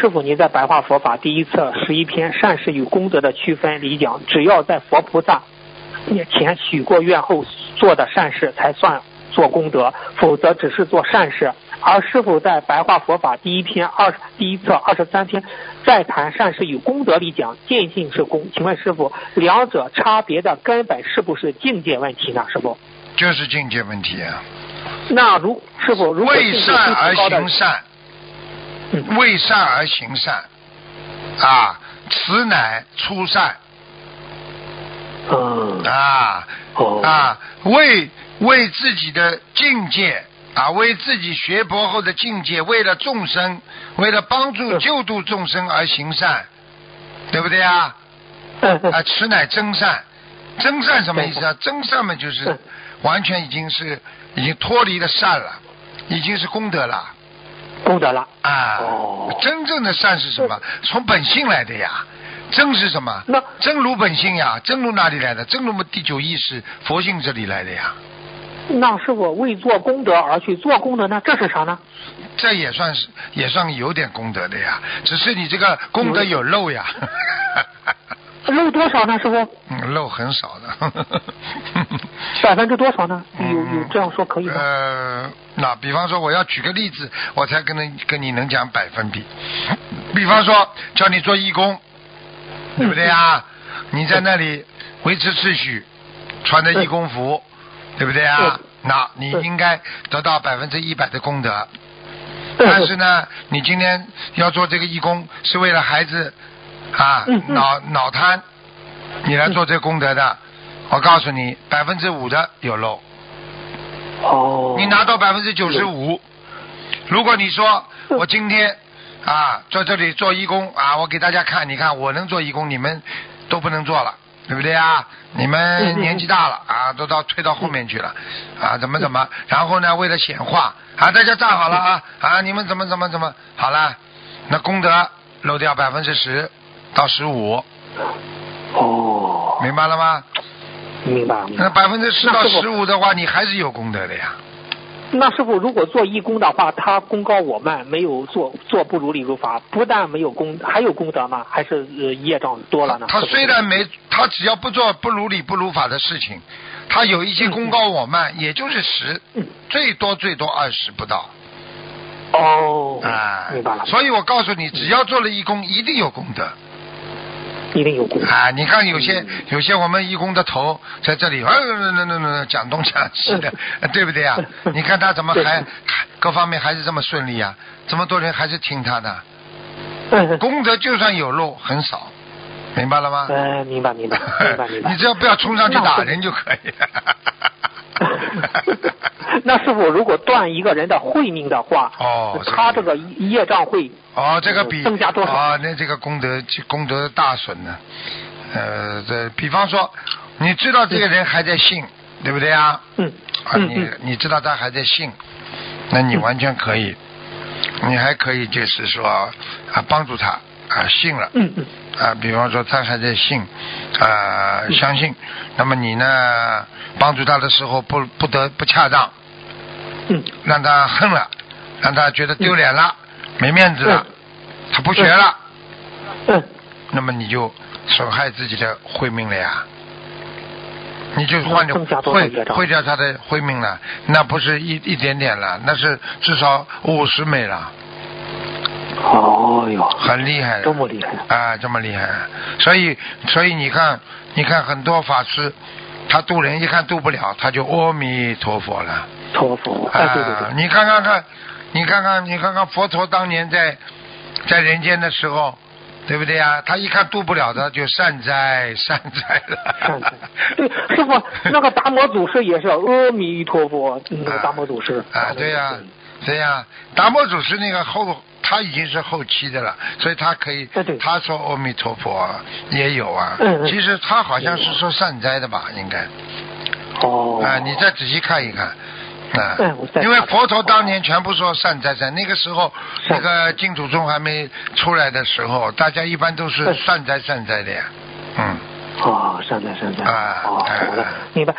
师傅，您在白话佛法第一册11篇善事与功德的区分里讲，只要在佛菩萨面前许过愿后做的善事才算做功德，否则只是做善事。而师傅在白话佛法第一册23篇再谈善事与功德里讲见性是功，请问师傅，两者差别的根本是不是境界问题呢？师傅， 就是境界问题啊。 那师傅如果为善而行善，为善而行善啊，此乃出善。为自己的境界啊，为自己学佛后的境界，为了众生，为了帮助救度众生而行善，对不对啊？此乃真善。真善什么意思啊？真善嘛，就是完全已经脱离了善了，已经是功德了。 功德了啊！真正的善是什么？从本性来的呀。真是什么？真如本性呀，真如哪里来的？真如第9意识佛性这里来的呀。 那是我为做功德而去做功德呢？这是啥呢？ 这也算有点功德的呀，只是你这个功德有漏呀。 漏多少呢，师傅？ 漏很少的。 %多少呢？有这样说可以吗？ 那比方说我要举个例子，我才跟你能讲百分比。比方说叫你做义工。对不对啊？你在那里维持秩序，穿着义工服，对不对啊？那你应该得到100%的功德。但是呢，你今天要做这个义工，是为了孩子啊，脑瘫，你来做这个功德的，我告诉你，5%的有漏。你拿到95%，如果你说我今天。在这里做义工啊，我给大家看，你看我能做义工，你们都不能做了，对不对啊？你们年纪大了啊，都退到后面去了啊，怎么，然后呢，为了显化啊，大家站好了啊，你们怎么好了，那功德漏掉10%到15%。明白了吗？ 明白。 那10%到15%的话，你还是有功德的呀。 那师傅，如果做义工的话，他功高我慢，没有做不如理如法，不但没有功，还有功德吗？还是业障多了呢？ 他虽然他只要不做不如理不如法的事情，他有一些功高我慢，也就是10%，最多20不到。 明白了。 所以我告诉你，只要做了义工，一定有功德。 一定有功德你看有些我们义工的头在这里讲东讲西的，对不对啊？你看他怎么还各方面还是这么顺利啊？这么多人还是听他的。功德就算有漏很少，明白了吗？ 明白。你只要不要冲上去打人就可以。 那师傅，如果断一个人的慧命的话，他这个业障会这个比增加多少？ 那这个功德大损呢。比方说，你知道这个人还在信，对不对啊？你知道他还在信，那你完全可以，你还可以就是说帮助他信了。比方说他还在信相信，那么你呢帮助他的时候不恰当，让他恨了，让他觉得丢脸了，没面子了，他不学了，那么你就损害自己的慧命了呀，你就毁掉他的慧命了，那不是一点点了，那是至少50枚了。很厉害， 这么厉害这么厉害。所以你看很多法师，他渡人一看渡不了，他就阿弥陀佛了。 对。 你看看佛陀当年在人间的时候，对不对啊？他一看渡不了的，就善哉了。善哉。 对，师傅，那个达摩祖师也是阿弥陀佛，那个达摩祖师。 对呀，达摩祖师那个他已经是后期的了，所以他可以，他说阿弥陀佛也有啊。其实他好像是说善哉的吧，应该。你再仔细看一看。因为佛陀当年全部说善哉，那个时候那个净土宗还没出来的时候，大家一般都是善哉的呀。善哉。好的，明白。